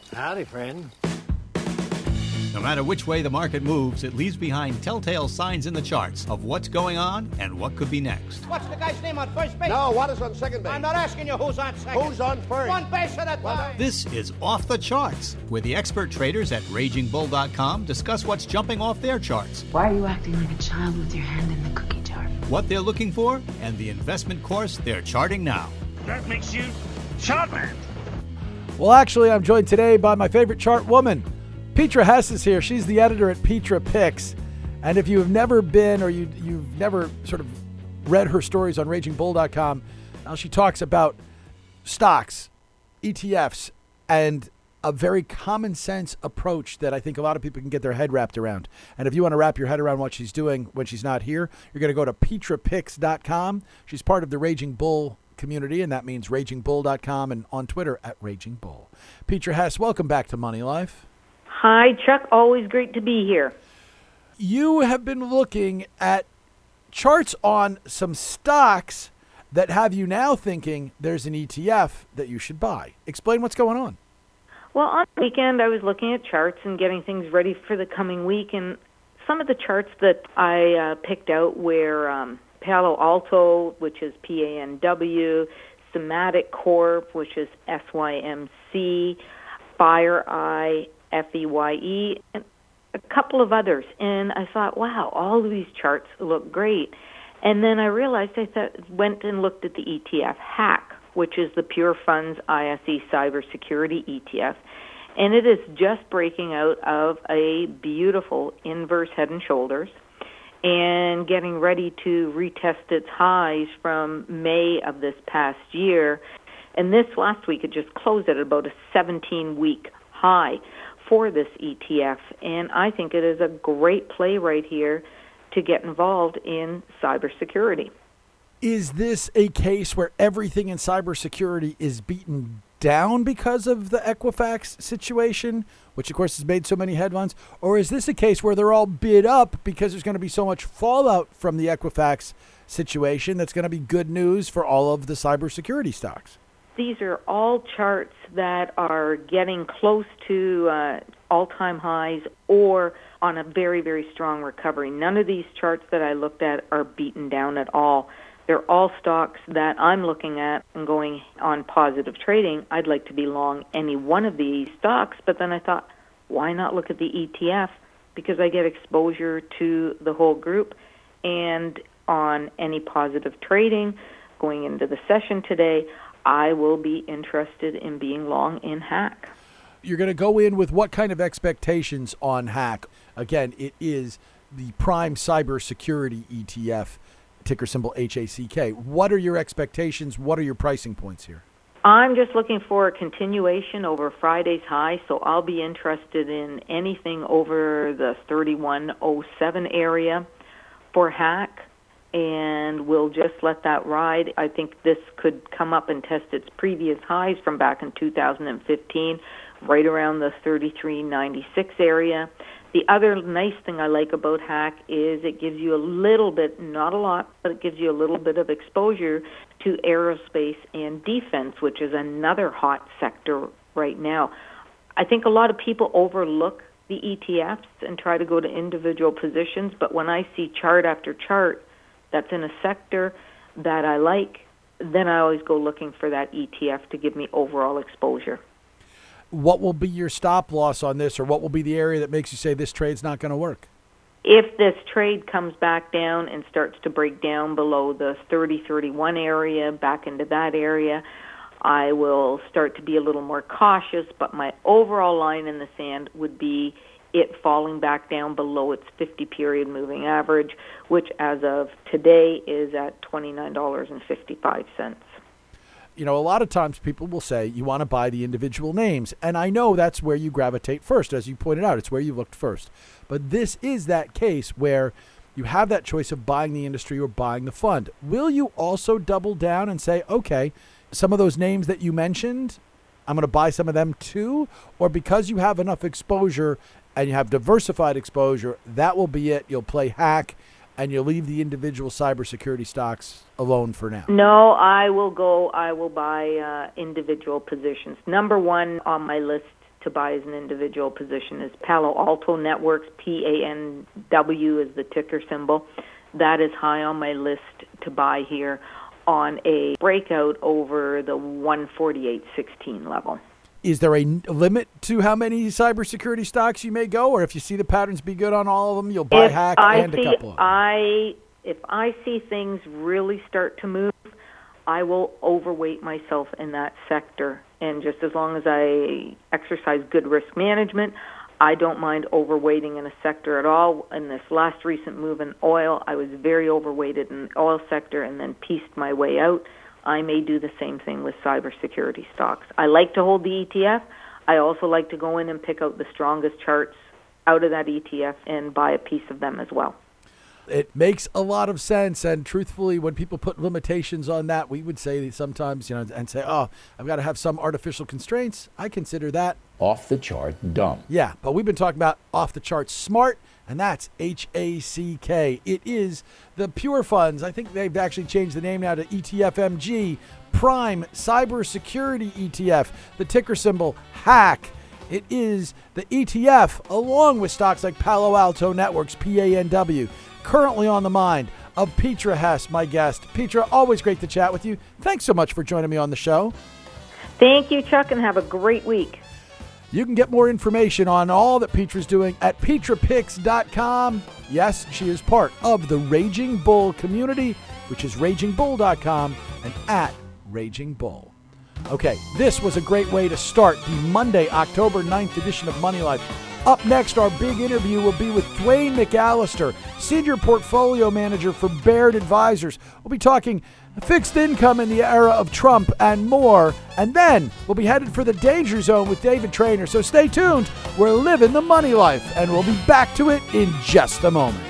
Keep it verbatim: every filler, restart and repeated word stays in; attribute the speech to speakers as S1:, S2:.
S1: Howdy, friend.
S2: No matter which way the market moves, it leaves behind telltale signs in the charts of what's going on and what could be next.
S3: What's the guy's name on first base?
S1: No, what is on second base?
S3: I'm not asking you who's on second.
S1: Who's on first?
S3: One base at a time.
S2: This is Off the Charts, where the expert traders at Raging Bull dot com discuss what's jumping off their charts,
S4: Why are you acting like a child with your hand in the cookie jar?
S2: what they're looking for, and the investment course they're charting now.
S5: That makes you Chartman.
S6: Well, actually, I'm joined today by my favorite chart woman. Petra Hess is here. She's the editor at Petra Picks. And if you have never been or you, you've never sort of read her stories on Raging Bull dot com, now she talks about stocks, E T Fs, and a very common sense approach that I think a lot of people can get their head wrapped around. And if you want to wrap your head around what she's doing when she's not here, you're going to go to Petra Picks dot com. She's part of the Raging Bull community, and that means Raging Bull dot com, and on Twitter at Raging Bull. Petra Hess, welcome back to Money Life.
S7: Hi, Chuck. Always great to be here.
S6: You have been looking at charts on some stocks that have you now thinking there's an E T F that you should buy. Explain what's going on.
S7: Well, on the weekend, I was looking at charts and getting things ready for the coming week, and some of the charts that I uh, picked out were um, Palo Alto, which is P A N W, Somatic Corp, which is S Y M C, FireEye, F E Y E, and a couple of others. And I thought, wow, all of these charts look great. And then I realized I thought, went and looked at the E T F HACK, which is the Pure Funds I S E Cybersecurity E T F. And it is just breaking out of a beautiful inverse head and shoulders and getting ready to retest its highs from May of this past year. And this last week, it just closed at about a seventeen-week high for this E T F. And I think it is a great play right here to get involved in cybersecurity.
S6: Is this a case where everything in cybersecurity is beaten down because of the Equifax situation, which of course has made so many headlines? Or is this a case where they're all bid up because there's going to be so much fallout from the Equifax situation that's going to be good news for all of the cybersecurity stocks?
S7: These are all charts that are getting close to uh, all-time highs or on a very, very strong recovery. None of these charts that I looked at are beaten down at all. They're all stocks that I'm looking at and going on positive trading. I'd like to be long any one of these stocks, but then I thought, why not look at the E T F? Because I get exposure to the whole group, and on any positive trading going into the session today, I will be interested in being long in HACK.
S6: You're going to go in with what kind of expectations on HACK? Again, it is the prime cybersecurity E T F, ticker symbol H A C K. What are your expectations? What are your pricing points here?
S7: I'm just looking for a continuation over Friday's high, so I'll be interested in anything over the thirty-one oh seven area for HACK, and we'll just let that ride. I think this could come up and test its previous highs from back in two thousand fifteen, right around the thirty-three ninety-six area. The other nice thing I like about HACK is it gives you a little bit, not a lot, but it gives you a little bit of exposure to aerospace and defense, which is another hot sector right now. I think a lot of people overlook the E T Fs and try to go to individual positions, but when I see chart after chart that's in a sector that I like, then I always go looking for that E T F to give me overall exposure.
S6: What will be your stop loss on this, or what will be the area that makes you say this trade's not going to work?
S7: If this trade comes back down and starts to break down below the thirty thirty-one area, back into that area, I will start to be a little more cautious, but my overall line in the sand would be it falling back down below its fifty-period moving average, which as of today is at twenty-nine dollars and fifty-five cents.
S6: You know, a lot of times people will say you want to buy the individual names, and I know that's where you gravitate first. As you pointed out, it's where you looked first. But this is that case where you have that choice of buying the industry or buying the fund. Will you also double down and say, okay, some of those names that you mentioned, I'm going to buy some of them too? Or because you have enough exposure and you have diversified exposure, that will be it. You'll play HACK and you'll leave the individual cybersecurity stocks alone for now?
S7: No, I will go, I will buy uh, individual positions. Number one on my list to buy as an individual position is Palo Alto Networks, P A N W is the ticker symbol. That is high on my list to buy here on a breakout over the one forty-eight sixteen level.
S6: Is there a n- limit to how many cybersecurity stocks you may go, or if you see the patterns be good on all of them, you'll buy
S7: if
S6: Hack
S7: I
S6: and
S7: see,
S6: a couple of them?
S7: I, if I see things really start to move, I will overweight myself in that sector. And just as long as I exercise good risk management, I don't mind overweighting in a sector at all. In this last recent move in oil, I was very overweighted in the oil sector and then pieced my way out. I may do the same thing with cybersecurity stocks. I like to hold the E T F. I also like to go in and pick out the strongest charts out of that E T F and buy a piece of them as well.
S6: It makes a lot of sense, and truthfully, when people put limitations on that, we would say sometimes, you know, and say, oh, I've got to have some artificial constraints. I consider that
S8: off the chart dumb.
S6: Yeah, but we've been talking about off the chart smart, and that's H A C K. It is the Pure Funds. I think they've actually changed the name now to E T F M G, Prime Cybersecurity E T F, the ticker symbol HACK. It is the E T F, along with stocks like Palo Alto Networks, P A N W, currently on the mind of Petra Hess, my guest. Petra, always great to chat with you. Thanks so much for joining me on the show.
S7: Thank you, Chuck, and have a great week.
S6: You can get more information on all that Petra's doing at Petra Picks dot com. Yes, she is part of the Raging Bull community, which is Raging Bull dot com and at Raging Bull. Okay, this was a great way to start the Monday, October ninth edition of Money Life. Up next, our big interview will be with Dwayne McAllister, Senior Portfolio Manager for Baird Advisors. We'll be talking fixed income in the era of Trump and more. And then we'll be headed for the Danger Zone with David Traynor. So stay tuned. We're living the money life, and we'll be back to it in just a moment.